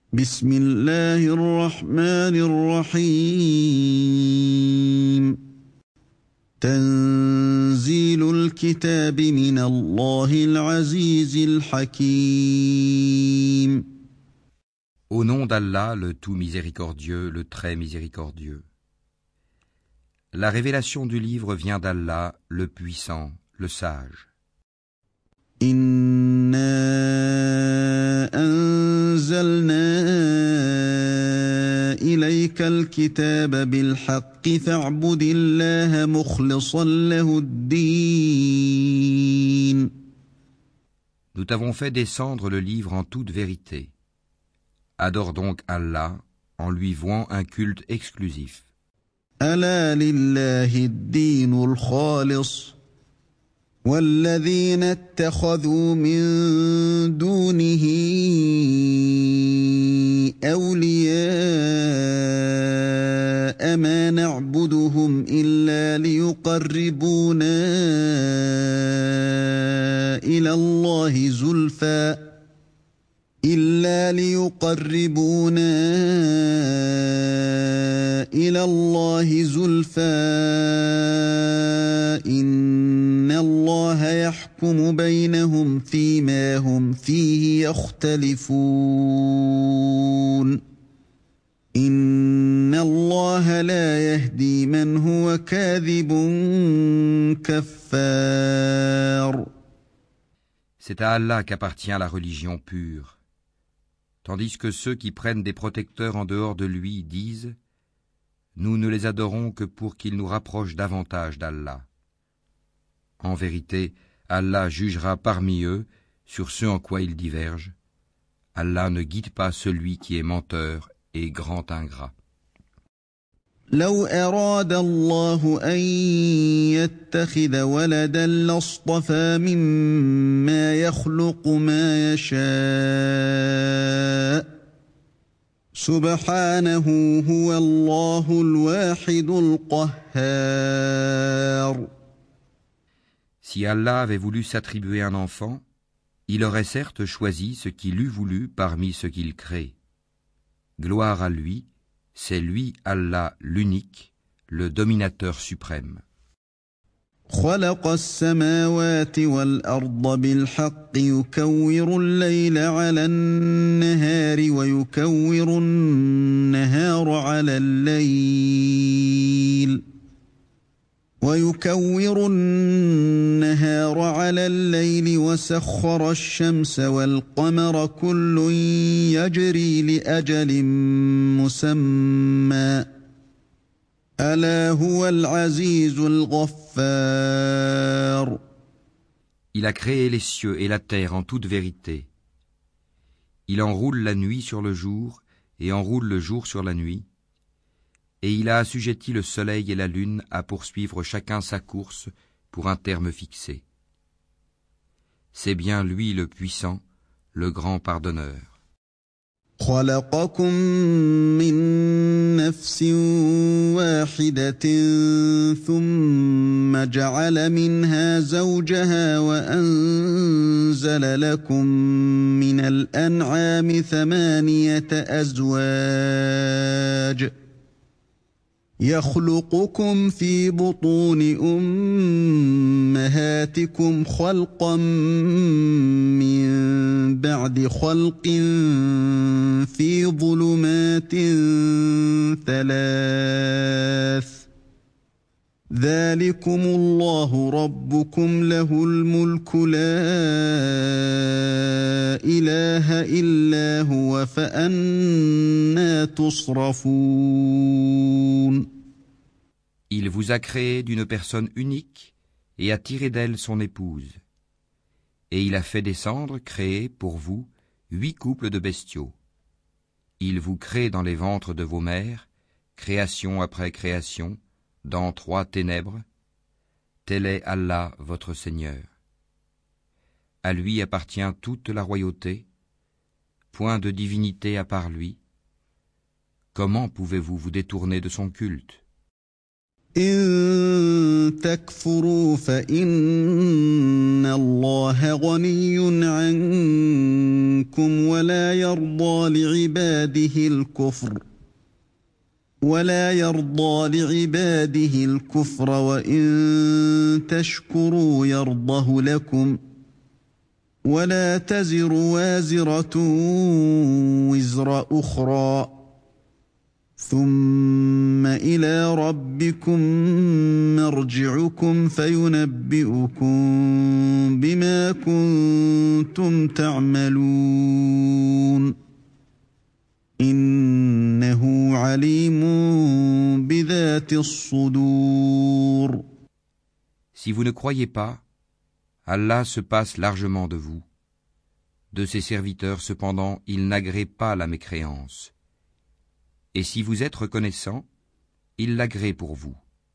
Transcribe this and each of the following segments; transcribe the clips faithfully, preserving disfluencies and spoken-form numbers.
بسم الله الرحمن الرحيم تنزيل الكتاب من الله العزيز الحكيم. Au nom d'Allah, le tout miséricordieux, le très miséricordieux. La révélation du livre vient d'Allah, le puissant, le sage. إنا أنزلنا إليك الكتاب بالحق فاعبد الله مخلصا له الدين. Nous t'avons fait descendre le livre en toute vérité. Adore donc Allah en lui vouant un culte exclusif. ألا لله الدين الخالص والذين اتخذوا من دونه أولياء ما نعبدهم إلا ليقربونا إلى الله زلفى إلا ليقربونا إلى الله زلفى إن الله يحكم بينهم فيما هم فيه يختلفون إن الله لا يهدي من هو كاذب كفار. C'est à Allah qu'appartient la religion pure. Tandis que ceux qui prennent des protecteurs en dehors de lui disent « Nous ne les adorons que pour qu'ils nous rapprochent davantage d'Allah ». En vérité, Allah jugera parmi eux sur ce en quoi ils divergent. Allah ne guide pas celui qui est menteur et grand ingrat. لو أراد الله أن يتخذ ولدا لاصطفى مما يخلق ما يشاء سبحانه هو الله الواحد القهار. Si Allah avait voulu s'attribuer un enfant, il aurait certes choisi ce qu'il eût voulu parmi ce qu'il crée. Gloire à lui, c'est lui, Allah, l'unique, le dominateur suprême. خلق السماوات والأرض بالحق يكور الليل على النهار ويكور النهار على الليل ويكور النهار على الليل وسخر الشمس والقمر كل يجري لأجل مسمى ألا هو العزيز الغفار. Il a créé les cieux et la terre en toute vérité. Il enroule la nuit sur le jour et enroule le jour sur la nuit. Et il a assujetti le soleil et la lune à poursuivre chacun sa course pour un terme fixé. C'est bien lui le puissant, le grand pardonneur. خلقكم من نفس واحدة ثم جعل منها زوجها وأنزل لكم من الأنعام ثمانية أزواج يخلقكم في بطون أمهاتكم خلقا من بعد خلق في ظلمات ثلاث ذلكم الله ربكم له الملك لا إله إلا هو فأنى تصرفون. Il vous a créé d'une personne unique et a tiré d'elle son épouse. Et il a fait descendre, créer pour vous, huit couples de bestiaux. Il vous crée dans les ventres de vos mères, création après création, dans trois ténèbres. Tel est Allah, votre Seigneur. À lui appartient toute la royauté, point de divinité à part lui. Comment pouvez-vous vous détourner de son culte? إن تكفروا فإن الله غني عنكم ولا يرضى لعباده الكفر ولا يرضى لعباده الكفر وإن تشكروا يرضه لكم ولا تزر وازرة وزر أخرى ثم إلى ربكم مرجعكم فينبئكم بما كنتم تعملون إنه عليم بذات الصدور. Si vous ne croyez pas, Allah se passe largement de vous. De ses serviteurs, cependant, il n'agrée pas la mécréance. Et si vous êtes reconnaissant, il l'agrée pour vous.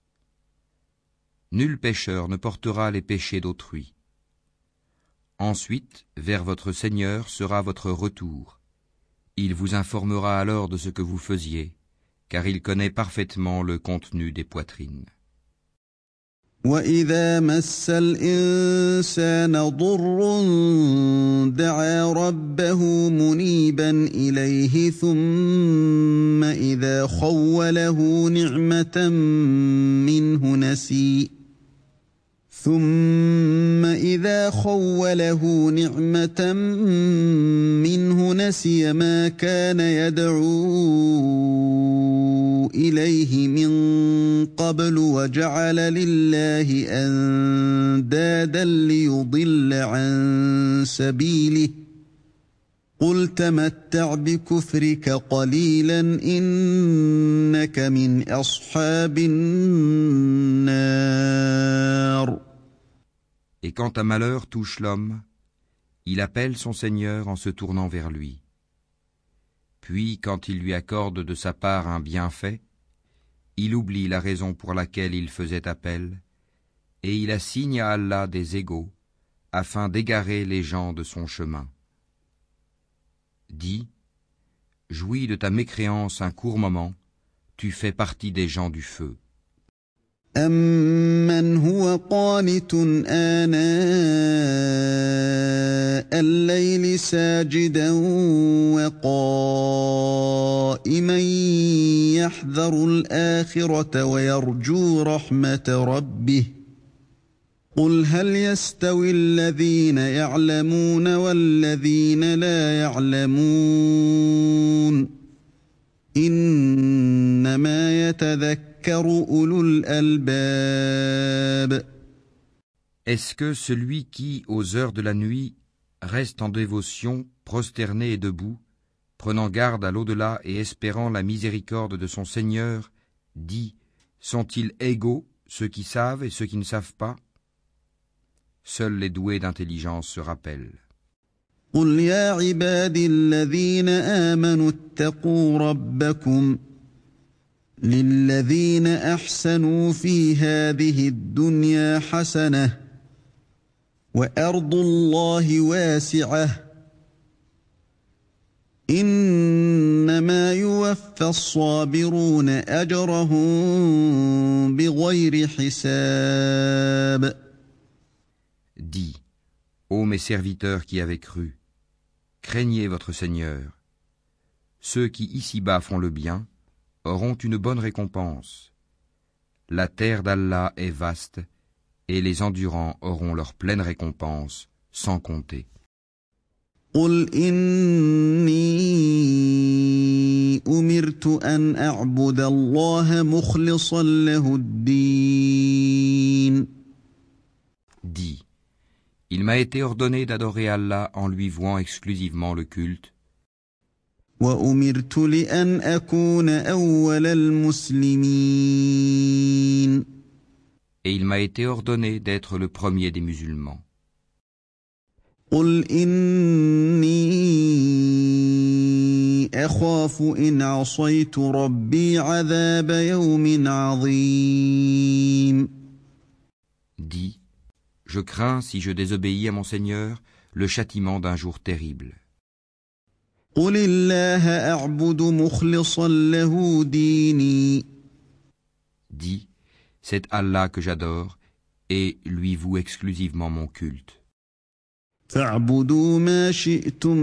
Nul pécheur ne portera les péchés d'autrui. Ensuite, vers votre Seigneur sera votre retour. Il vous informera alors de ce que vous faisiez, car il connaît parfaitement le contenu des poitrines. وَإِذَا مَسَّ الْإِنسَانَ ضُرٌّ دَعَا رَبَّهُ مُنِيبًا إِلَيْهِ ثُمَّ إِذَا خَوَّلَهُ نِعْمَةً مِّنْهُ نَسِيَ ثُمَّ إِذَا خَوَّلَهُ نِعْمَةً مِّنْهُ نَسِيَ مَا كَانَ يَدْعُو إِلَيْهِ مِن قَبْلُ وَجَعَلَ لِلَّهِ أَندَادًا لِيُضِلَّ عَن سَبِيلِهِ قُلْ تَمَتَّعْ بِكُفْرِكَ قَلِيلًا إِنَّكَ مِنْ أَصْحَابِ النَّارِ. Et quand un malheur touche l'homme, il appelle son Seigneur en se tournant vers lui. Puis, quand il lui accorde de sa part un bienfait, il oublie la raison pour laquelle il faisait appel, et il assigne à Allah des égaux, afin d'égarer les gens de son chemin. Dis, jouis de ta mécréance un court moment, tu fais partie des gens du feu. أَمَّنْ هُوَ قَانِتٌ آنَاءَ اللَّيْلِ سَاجِدًا وَقَائِمًا يَحْذَرُ الْآخِرَةَ وَيَرْجُو رَحْمَةَ رَبِّهِ قُلْ هَلْ يَسْتَوِي الَّذِينَ يَعْلَمُونَ وَالَّذِينَ لَا يَعْلَمُونَ إِنَّمَا يَتَذَكَّرُ Est-ce que celui qui, aux heures de la nuit, reste en dévotion, prosterné et debout, prenant garde à l'au-delà et espérant la miséricorde de son Seigneur, dit, sont-ils égaux, ceux qui savent et ceux qui ne savent pas? Seuls les doués d'intelligence se rappellent. قُلْ يَا عِبَادِي الَّذِينَ آمَنُوا اتَّقُوا رَبَّكُمْ لِلَّذِينَ أَحْسَنُوا فِي هَذِهِ الدُّنْيَا حَسَنَةٌ وَأَرْضُ اللَّهِ وَاسِعَةٌ إِنَّمَا يُوَفَّى الصَّابِرُونَ أَجْرَهُم بِغَيْرِ حِسَابٍ. Dis, ô mes serviteurs qui avez cru, craignez votre Seigneur. Ceux qui ici-bas font le bien auront une bonne récompense. La terre d'Allah est vaste, et les endurants auront leur pleine récompense, sans compter. قُلْ إِنِّي أُمِرْتُ أَنْ أَعْبُدَ اللَّهَ مُخْلِصًا لَهُ الدِّينَ. Dis, il m'a été ordonné d'adorer Allah en lui vouant exclusivement le culte. وَأُمِرْتُ لِأَنْ أَكُونَ أَوَّلَ الْمُسْلِمِينَ. Et il m'a été ordonné d'être le premier des musulmans. قُلْ إِنِّي أَخَافُ إِنْ عَصَيْتُ رَبِّي عَذَابَ يَوْمٍ عَظِيمٍ. Dis, je crains, si je désobéis à mon Seigneur, le châtiment d'un jour terrible. قُلِ اللَّهَ أَعْبُدُ مُخْلِصًا لَهُ دِينِي. Dis, C'est Allah que j'adore, et lui voue exclusivement mon culte. فاعبدوا ما شئتم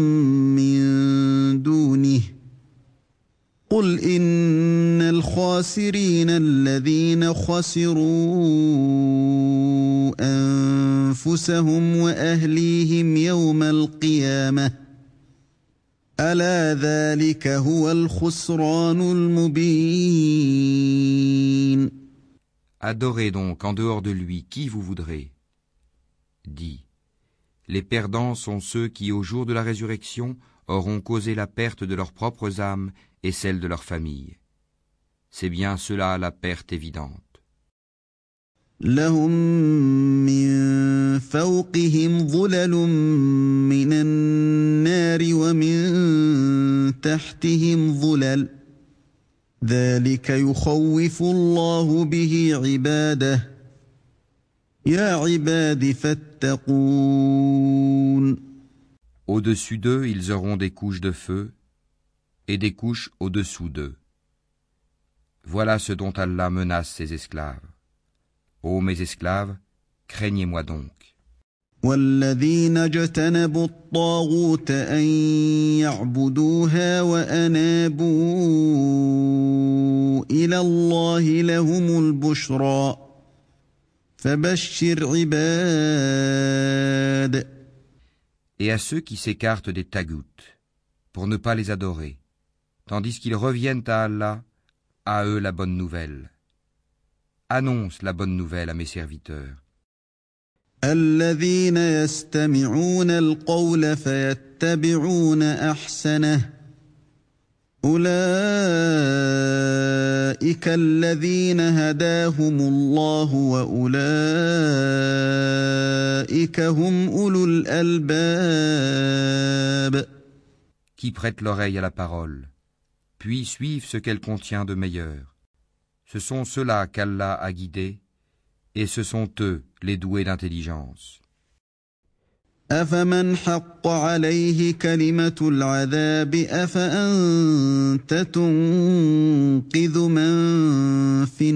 من دونه قل إن الخاسرين الذين خسروا أنفسهم وأهليهم يوم القيامة ألا ذلك هو الخسران المبين. Adorez donc en dehors de lui qui vous voudrez. Dis, les perdants sont ceux qui, au jour de la résurrection, auront causé la perte de leurs propres âmes et celle de leur famille. C'est bien cela la perte évidente. لهم من فوقهم ظلل من النار ومن تحتهم ظلل ذلك يخوف الله به عباده يا عباد فاتقون. Au-dessus d'eux, ils auront des couches de feu et des couches au-dessous d'eux. Voilà ce dont Allah menace ses esclaves. Ô mes esclaves, craignez-moi donc. والذين اجتنبوا الطاغوت أن يعبدوها وأنابوا إلى الله لهم البشرى فبشر عباد. Et à ceux qui s'écartent des taghouts, pour ne pas les adorer, tandis qu'ils reviennent à Allah, à eux la bonne nouvelle. Annonce la bonne nouvelle à mes serviteurs. الذين يستمعون القول فيتبعون أحسنه أولئك الذين هداهم الله وأولئك هم أولو الألباب. Qui prêtent l'oreille à la parole, puis suivent ce qu'elle contient de meilleur. Ce sont ceux-là qu'Allah a guidés, et ce sont eux les doués d'intelligence. أفمن حق عليه كلمة العذاب أفأنت تنقذ من في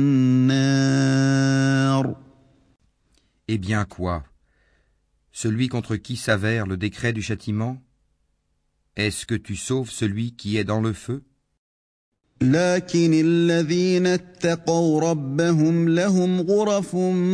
النار. Eh bien quoi? Celui contre qui s'avère le décret du châtiment? Est-ce que tu sauves celui qui est dans le feu? لكن الذين اتقوا ربهم لهم غرف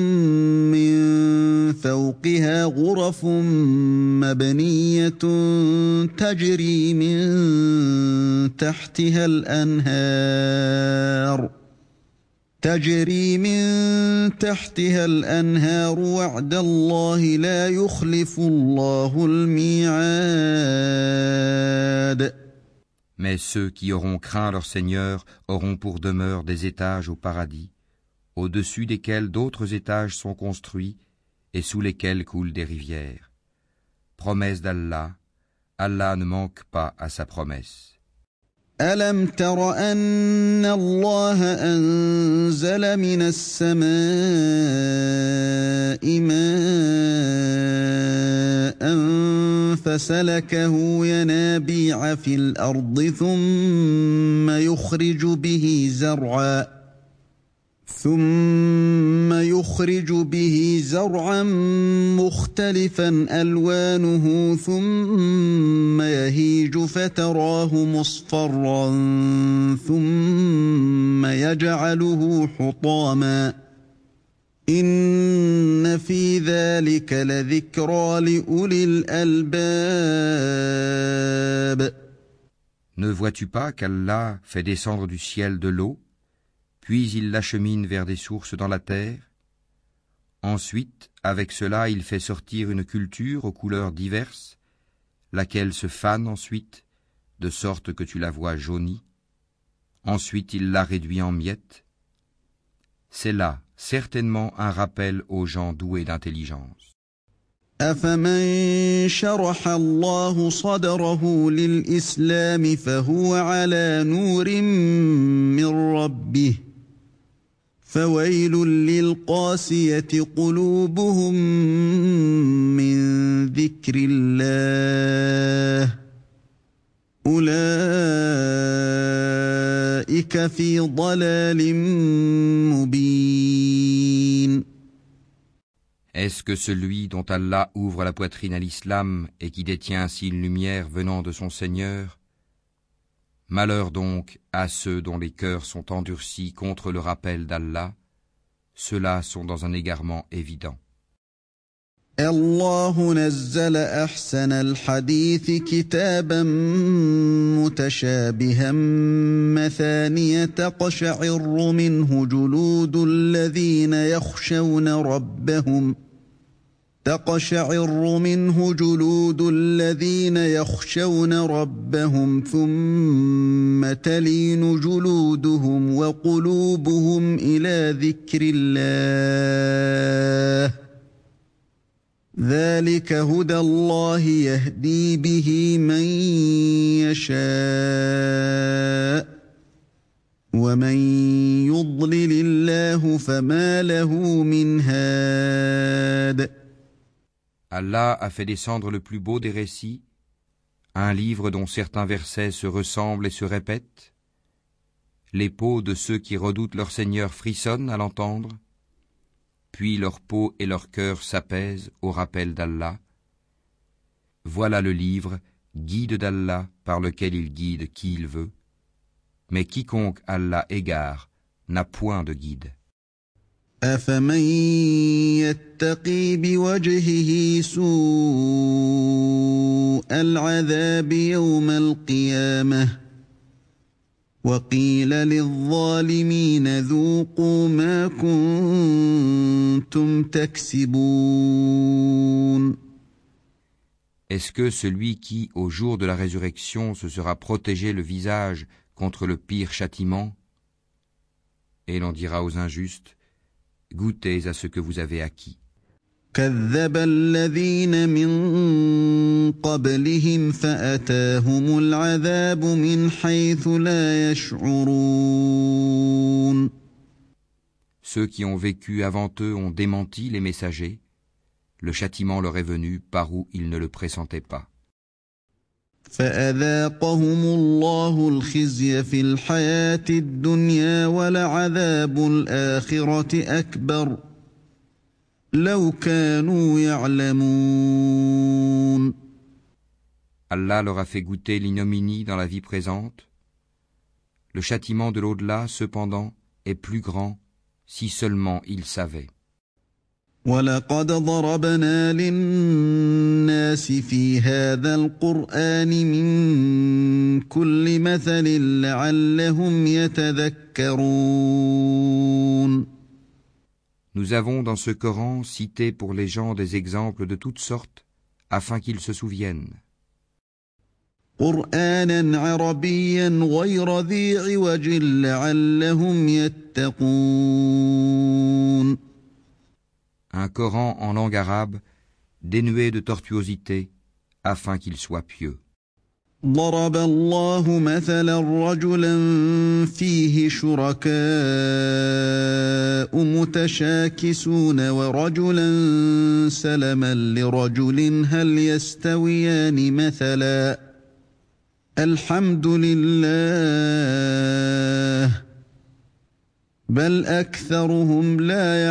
من فوقها غرف مبنية تجري من تحتها الأنهار تجري من تحتها الأنهار وعد الله لا يخلف الله الميعاد. Mais ceux qui auront craint leur Seigneur auront pour demeure des étages au paradis, au-dessus desquels d'autres étages sont construits et sous lesquels coulent des rivières. Promesse d'Allah, Allah ne manque pas à sa promesse. ألم تر أن الله أنزل من السماء ماء فسلكه ينابيع في الأرض ثم يخرج به زرعا ثم يخرج به زرعا مختلفا ألوانه ثم يهيج فتراه مصفرا ثم يجعله حطاما إن في ذلك لذكرى لأولي الألباب. Ne vois-tu pas qu'Allah fait descendre du ciel de l'eau, puis il l'achemine vers des sources dans la terre? Ensuite, avec cela, il fait sortir une culture aux couleurs diverses, laquelle se fane ensuite, de sorte que tu la vois jaunie. Ensuite, il la réduit en miettes. C'est là, certainement, un rappel aux gens doués d'intelligence. أفمن شرح الله صدره للإسلام فهو على نور من ربه فويل للقاسية قلوبهم من ذكر الله أولئك فَذَلِكَ فِي ضَلَالٍ مُبِينٍ. Est-ce que celui dont Allah ouvre la poitrine à l'islam et qui détient ainsi une lumière venant de son Seigneur? Malheur donc à ceux dont les cœurs sont endurcis contre le rappel d'Allah, ceux-là sont dans un égarement évident. الله نزل أحسن الحديث كتابا متشابها مثانية تقشعر منه جلود الذين يخشون ربهم تقشعر منه جلود الذين يخشون ربهم ثم تلين جلودهم وقلوبهم إلى ذكر الله ذلك هدى الله يهدي به من يشاء ومن يضلل الله فما له من هاد. Allah a fait descendre le plus beau des récits, un livre dont certains versets se ressemblent et se répètent. Les peaux de ceux qui redoutent leur Seigneur frissonnent à l'entendre, puis leur peau et leur cœur s'apaisent au rappel d'Allah. Voilà le livre, guide d'Allah, par lequel il guide qui il veut. Mais quiconque Allah égare n'a point de guide. أَفَمَن يَتَّقِي بِوَجْهِهِ سُوءَ الْعَذَابِ يَوْمَ الْقِيَامَةِ وَقِيلَ لِلظَّالِمِينَ ذُوقُوا مَا كُنتُمْ تَكْسِبُونَ. Est-ce que celui qui, au jour de la résurrection, se sera protégé le visage contre le pire châtiment? Et l'on dira aux injustes, goûtez à ce que vous avez acquis. كذب الذين من قبلهم فأتاهم العذاب من حيث لا يشعرون. Ceux qui ont vécu avant eux ont démenti les messagers. Le châtiment leur est venu par où ils ne le pressentaient pas. فأذاقهم الله الخزي في الحياة الدنيا ولعذاب الآخرة أكبر لو كانوا يعلمون. Allah leur a fait goûter l'ignominie dans la vie présente. Le châtiment de l'au-delà, cependant, est plus grand si seulement ils savaient. وَلَقَدْ ضَرَبْنَا لِلنَّاسِ فِي هَذَا الْقُرْآنِ مِنْ كُلِّ مَثَلٍ لَعَلَّهُمْ يَتَذَكَّرُونَ. Nous avons dans ce Coran cité pour les gens des exemples de toutes sortes, afin qu'ils se souviennent. قُرْآنًا عَرَبِيًّا غَيْرَ ذِي عِوَجٍ لَعَلَّهُمْ يَتَّقُونَ. Un Coran en langue arabe, dénué de tortuosité, afin qu'il soit pieux. ضرب الله مثلا رجلا فيه شركاء متشاكسون ورجلا سلما لرجل هل يستويان مثلا الحمد لله بل أكثرهم لا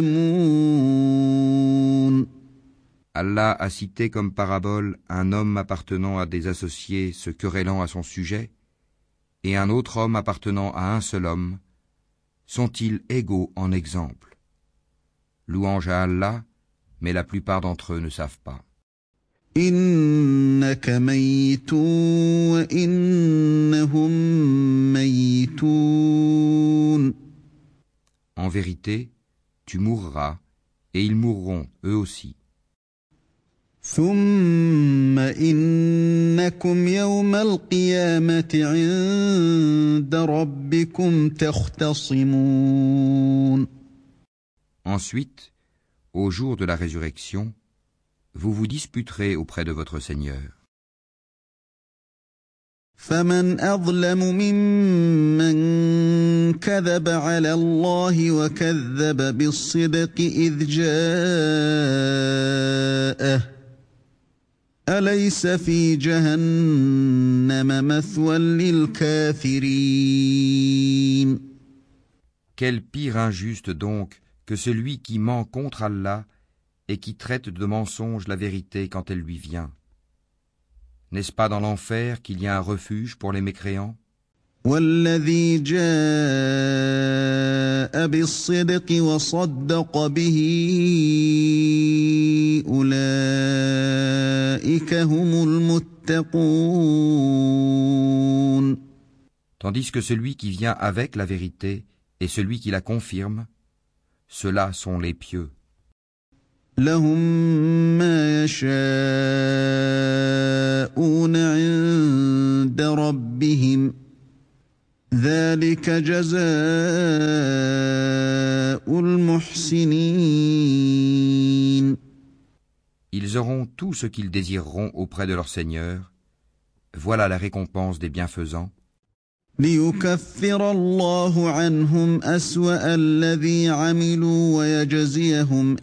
يعلمون. Allah a cité comme parabole un homme appartenant à des associés se querellant à son sujet, et un autre homme appartenant à un seul homme. Sont-ils égaux en exemple? Louange à Allah, mais la plupart d'entre eux ne savent pas. إنك ميت وإنهم ميتون. En vérité, tu mourras, et ils mourront eux aussi. ثم إنكم يوم القيامة عند ربكم تختصمون. Ensuite, au jour de la résurrection, vous vous disputerez auprès de votre Seigneur. فمن أظلم ممن كذب على الله وكذب بالصدق إذ جاءه أليس في جهنم مثوى للكافرين. Quel pire injuste donc que celui qui ment contre Allah et qui traite de mensonge la vérité quand elle lui vient. N'est-ce pas dans l'enfer qu'il y a un refuge pour les mécréants? والذي جاء بالصدق وصدق به أولئك هم المتقون. Tandis que celui qui vient avec la vérité et celui qui la confirme, ceux-là sont les pieux. لهم ما يشاءون عند ربهم ذلك جزاء المحسنين. Ils auront tout ce qu'ils désireront auprès de leur Seigneur. Voilà la récompense des bienfaisants. ليكفر الله عنهم أسوأ الذي عملوا ويجزيهم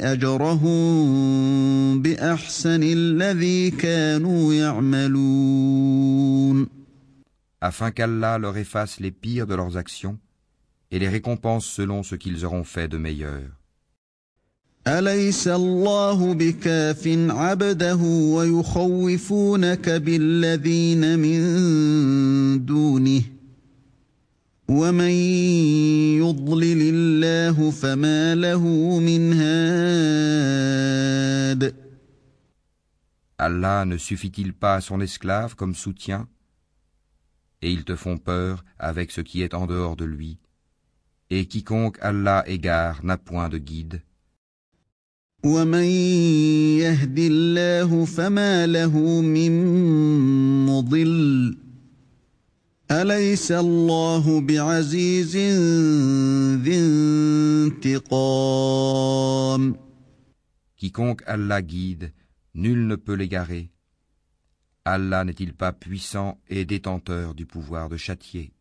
أجرهم بأحسن الذي كانوا يعملون. Afin qu'Allah leur efface les pires de leurs actions et les récompense selon ce qu'ils auront fait de meilleur. أليس الله بكاف عبده ويخوفونك بالذين من دونه ومن يضلل الله فما له من هاد. Allah ne suffit-il pas à son esclave comme soutien? Et ils te font peur avec ce qui est en dehors de lui. Et quiconque Allah égare n'a point de guide. ومن يهد الله فما له من مضل أليس الله بعزيز ذي انتقام. Quiconque Allah guide, nul ne peut l'égarer. Allah n'est-il pas puissant et détenteur du pouvoir de châtier?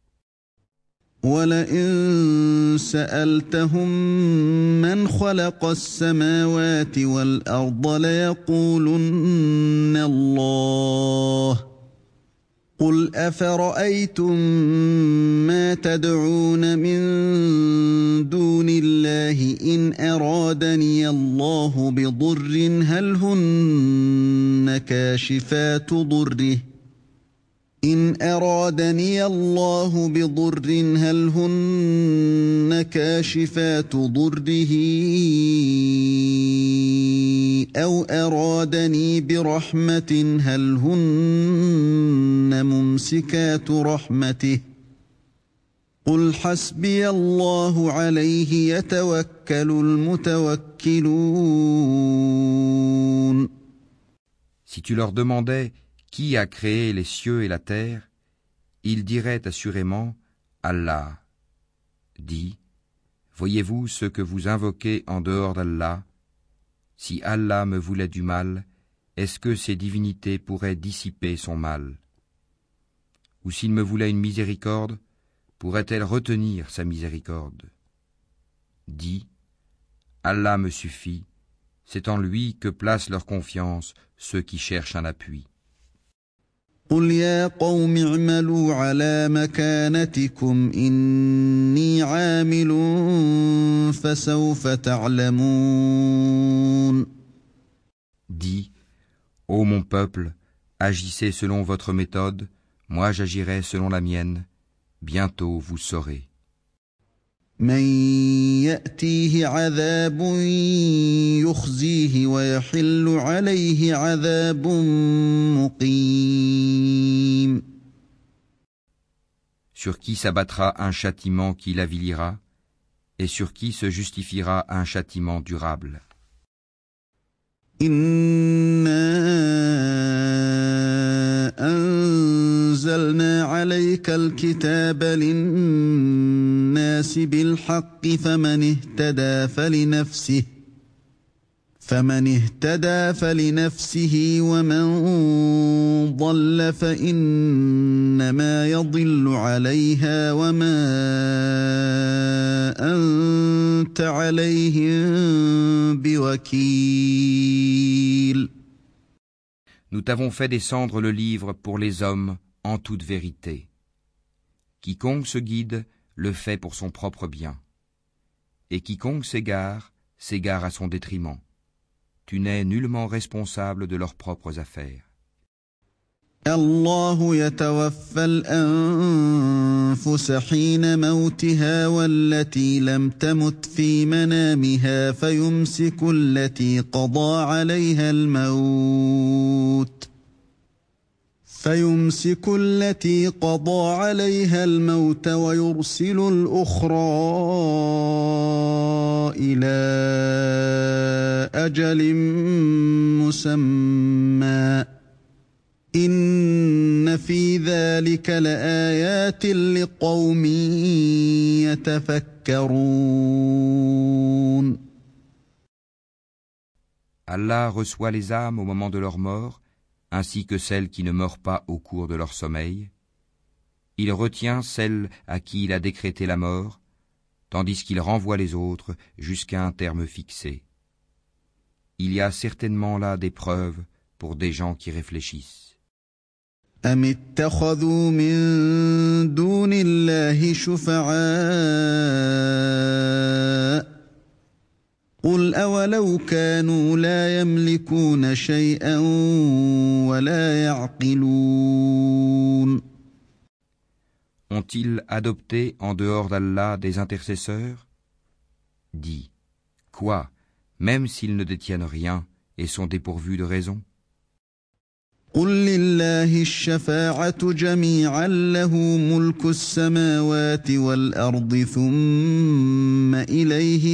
وَلَئِن سَأَلْتَهُم مَّنْ خَلَقَ السَّمَاوَاتِ وَالْأَرْضَ لَيَقُولُنَّ اللَّهُ قُلْ أَفَرَأَيْتُم مَّا تَدْعُونَ مِن دُونِ اللَّهِ إِنْ أَرَادَنِيَ اللَّهُ بِضُرٍّ هَلْ هُنَّ كَاشِفَاتُ ضُرِّهِ إن أرادني الله بضر هل هن كاشفات ضره أو أرادني برحمة هل هن ممسكات رحمته قل حسبي الله عليه يتوكل المتوكلون. Si tu leur demandais qui a créé les cieux et la terre, ils diraient assurément Allah. Dis, voyez-vous ce que vous invoquez en dehors d'Allah? Si Allah me voulait du mal, est-ce que ces divinités pourraient dissiper son mal? Ou s'il me voulait une miséricorde, pourrait-elle retenir sa miséricorde? Dis, Allah me suffit, c'est en lui que placent leur confiance ceux qui cherchent un appui. قل يا قوم اعملوا على مكانتكم إني عامل فسوف تعلمون. Dis, ô mon peuple, agissez selon votre méthode, moi j'agirai selon la mienne, bientôt vous saurez. من يأتيه عذاب يخزيه ويحل عليه عذاب مقيم. Sur qui s'abattra un châtiment qui l'avilira, et sur qui se justifiera un châtiment durable. إنا أنزلنا عليك الكتاب للناس بالحق فمن اهتدى فلنفسه فمن اهتدى فلنفسه ومن ضل فإنما يضل عليها وما أنت عليهم بوكيل. Nous t'avons fait descendre le livre pour les hommes en toute vérité. Quiconque se guide le fait pour son propre bien. Et quiconque s'égare, s'égare à son détriment. Tu n'es nullement responsable de leurs propres affaires. الله يتوفى الأنفس حين موتها والتي لم تمت في منامها فيمسك التي قضى عليها الموت فيمسك التي قضى عليها الموت ويرسل الأخرى إلى أجل مسمى إن في ذلك لآيات لقوم يتفكرون. Allah reçoit les âmes au moment de leur mort, ainsi que celles qui ne meurent pas au cours de leur sommeil. Il retient celles à qui il a décrété la mort, tandis qu'il renvoie les autres jusqu'à un terme fixé. Il y a certainement là des preuves pour des gens qui réfléchissent. أم اتخذوا من دون الله شفعاء قل أولو كانوا لا يملكون شيئا ولا يعقلون. Ont-ils adopté en dehors d'Allah des intercesseurs? Dis, quoi, même s'ils ne détiennent rien et sont dépourvus de raison? قل لله الشفاعة جميعا له ملك السماوات والأرض ثم إليه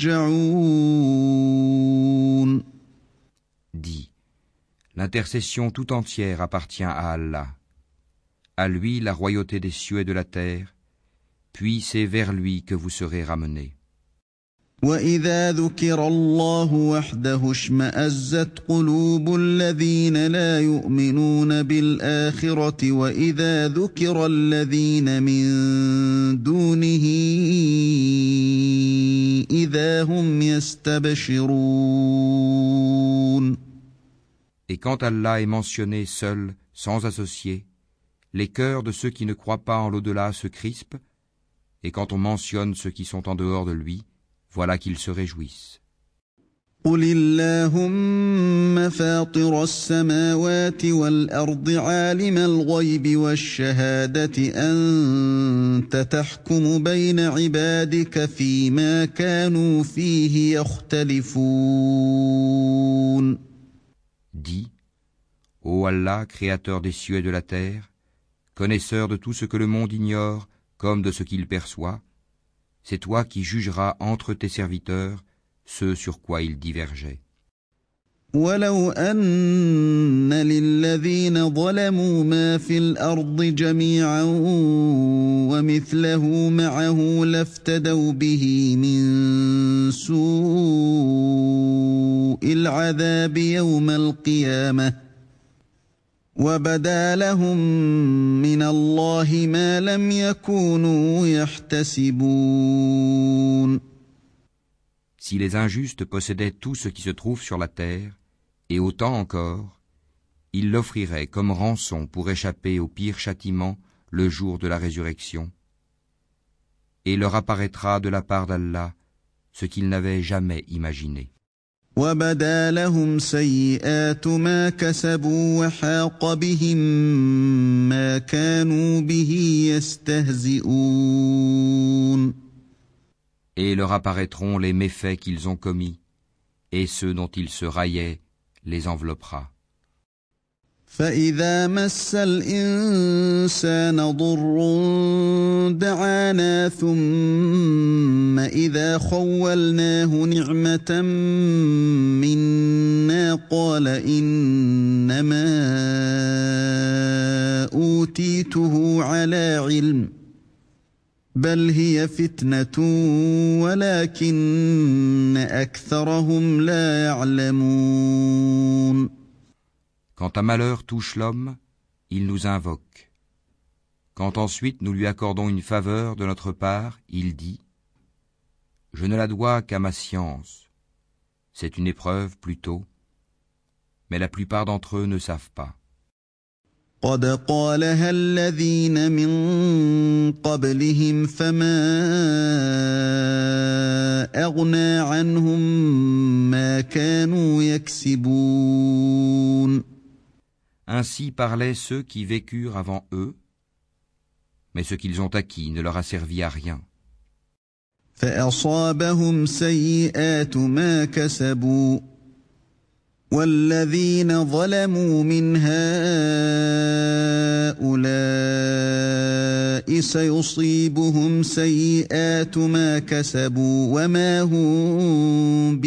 ترجعون. Dis, l'intercession tout entière appartient à Allah. À lui la royauté des cieux et de la terre, puis c'est vers lui que vous serez ramenés. وَإِذَا ذُكِرَ اللَّهُ وَحْدَهُ اشْمَأَزَّتْ قُلُوبُ الَّذِينَ لَا يُؤْمِنُونَ بِالْآخِرَةِ وَإِذَا ذُكِرَ الَّذِينَ مِن دُونِهِ إِذَا هُمْ يَسْتَبْشِرُونَ. Et quand Allah est mentionné seul, sans associé, les cœurs de ceux qui ne croient pas en l'au-delà se crispent, et quand on mentionne ceux qui sont en dehors de lui, voilà qu'ils se réjouissent. قُلِ اللَّهُمَّ فَاطِرَ السَّمَاوَاتِ وَالْأَرْضِ عَالِمَ الْغَيْبِ وَالشَّهَادَةِ أَنْتَ تَحْكُمُ بَيْنَ عِبَادِكَ فِيمَا كَانُوا فِيهِ يَخْتَلِفُونَ. Dis, ô Allah, créateur des cieux et de la terre, connaisseur de tout ce que le monde ignore comme de ce qu'il perçoit, c'est toi qui jugeras entre tes serviteurs ce sur quoi ils divergeaient. وَلَوْ أَنَّ لِلَّذِينَ ظَلَمُوا مَا فِي الْأَرْضِ جَمِيعًا وَمِثْلَهُ مَعَهُ لَافْتَدَوْا بِهِ مِنْ سُوءِ الْعَذَابِ يَوْمَ الْقِيَامَةِ وَبَدَا لَهُم مِّنَ اللَّهِ مَا لَمْ يَكُونُوا يَحْتَسِبُونَ. Si les injustes possédaient tout ce qui se trouve sur la terre, et autant encore, ils l'offriraient comme rançon pour échapper au pire châtiment le jour de la résurrection, et leur apparaîtra de la part d'Allah ce qu'ils n'avaient jamais imaginé. وَبَدَا لَهُمْ سَيِّئَاتُ مَا كَسَبُوا وَحَاقَ بِهِم مَّا كَانُوا بِهِ يَسْتَهْزِئُونَ. Et leur apparaîtront les méfaits qu'ils ont commis, et ceux dont ils se raillaient les enveloppera. فَإِذَا مَسَّ الْإِنسَانَ ضُرٌّ دَعَانَا ثُمَّ إِذَا خَوَّلْنَاهُ نِعْمَةً مِنَّا قَالَ إِنَّمَا أُوتِيتُهُ عَلَى عِلْمٍ بَلْ هِيَ فِتْنَةٌ وَلَكِنَّ أَكْثَرَهُمْ لَا يَعْلَمُونَ. Quand un malheur touche l'homme, il nous invoque. Quand ensuite nous lui accordons une faveur de notre part, il dit « Je ne la dois qu'à ma science. C'est une épreuve plutôt. mais la plupart d'entre eux ne savent pas. قد قالها الذين من قبلهم فما أغنى عنهم ما كانوا يكسبون. Ainsi parlaient ceux qui vécurent avant eux, mais ce qu'ils ont acquis ne leur a servi à rien. فأصابهم سيئات ما كسبوا والذين ظلموا من هؤلاء سيصيبهم سيئات ما كسبوا وما هم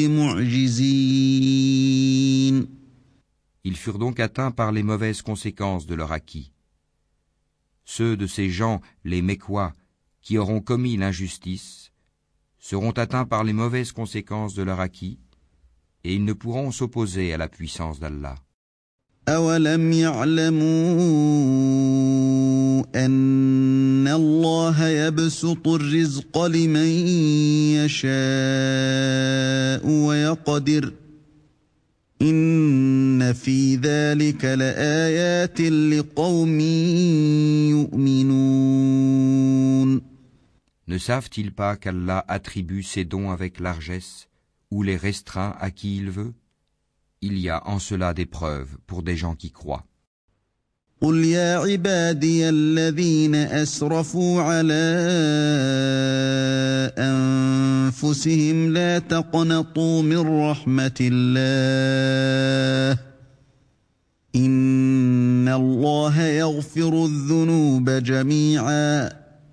بمعجزين. Ils furent donc atteints par les mauvaises conséquences de leur acquis. Ceux de ces gens, les Mécois, qui auront commis l'injustice, seront atteints par les mauvaises conséquences de leur acquis, et ils ne pourront s'opposer à la puissance d'Allah. أَوَلَمْ يَعْلَمُوا أَنَّ اللَّهَ يَبْسُطُ الرِّزْقَ لِمَن يَشَاءُ وَيَقْدِرُ إِنَّ فِي ذَلِكَ لَآيَاتٍ لِقَوْمٍ يُؤْمِنُونَ. Ne savent-ils pas qu'Allah attribue ses dons avec largesse ou les restreint à qui il veut? Il y a en cela des preuves pour des gens qui croient. قُلْ يَا عِبَادِيَ الَّذِينَ أَسْرَفُوا عَلَىٰ أَنفُسِهِمْ لَا تَقْنَطُوا مِن رَّحْمَةِ اللَّهِ إِنَّ اللَّهَ يَغْفِرُ الذُّنُوبَ جَمِيعًا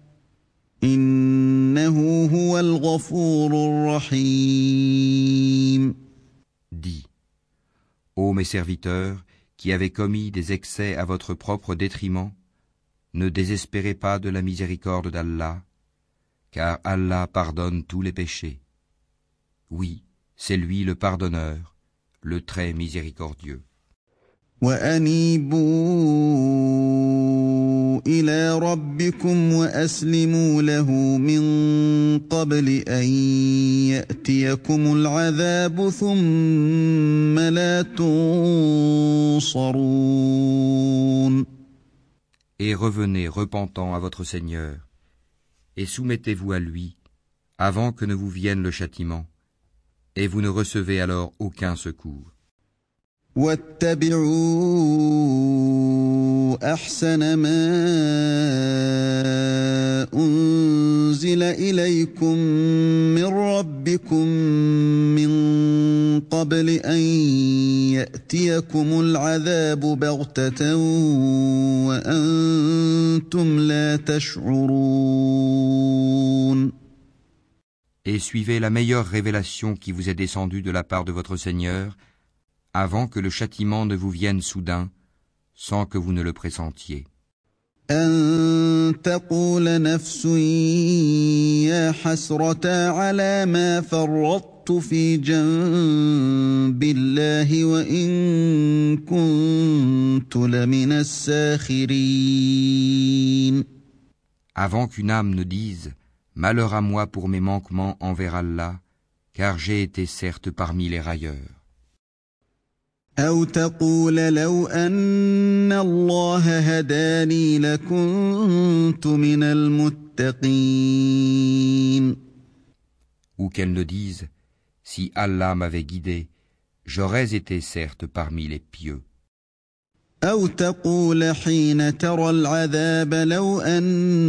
إِنَّهُ هُوَ الْغَفُورُ الرَّحِيمُ. Dis, ô mes serviteurs, qui avez commis des excès à votre propre détriment, ne désespérez pas de la miséricorde d'Allah, car Allah pardonne tous les péchés. Oui, c'est lui le pardonneur, le très miséricordieux. وَأَنِيبُوا إِلَىٰ رَبِّكُمْ وَأَسْلِمُوا لَهُ مِن قَبْلِ أَن يَأْتِيَكُمُ الْعَذَابُ ثُمَّ لَا تُنصَرُونَ. Et revenez repentant à votre Seigneur, et soumettez-vous à lui, avant que ne vous vienne le châtiment, et vous ne recevez alors aucun secours. واتبعوا أحسن ما أنزل إليكم من ربكم من قبل أن يأتيكم العذاب بغتة وأنتم لا تشعرون. Et suivez la meilleure révélation qui vous est descendue de la part de votre Seigneur, avant que le châtiment ne vous vienne soudain, sans que vous ne le pressentiez. أن تقول نفس يا حسرة على ما فرطت في جنب الله وإن كنت لمن الساخرين. Avant qu'une âme ne dise « Malheur à moi pour mes manquements envers Allah, car j'ai été certes parmi les railleurs. » أو تقول لو أن الله هداني لكنت من المتقين. Ou qu'elle ne dise « Si Allah m'avait guidé, j'aurais été certes parmi les pieux. » أو تقول حين ترى العذاب لو أن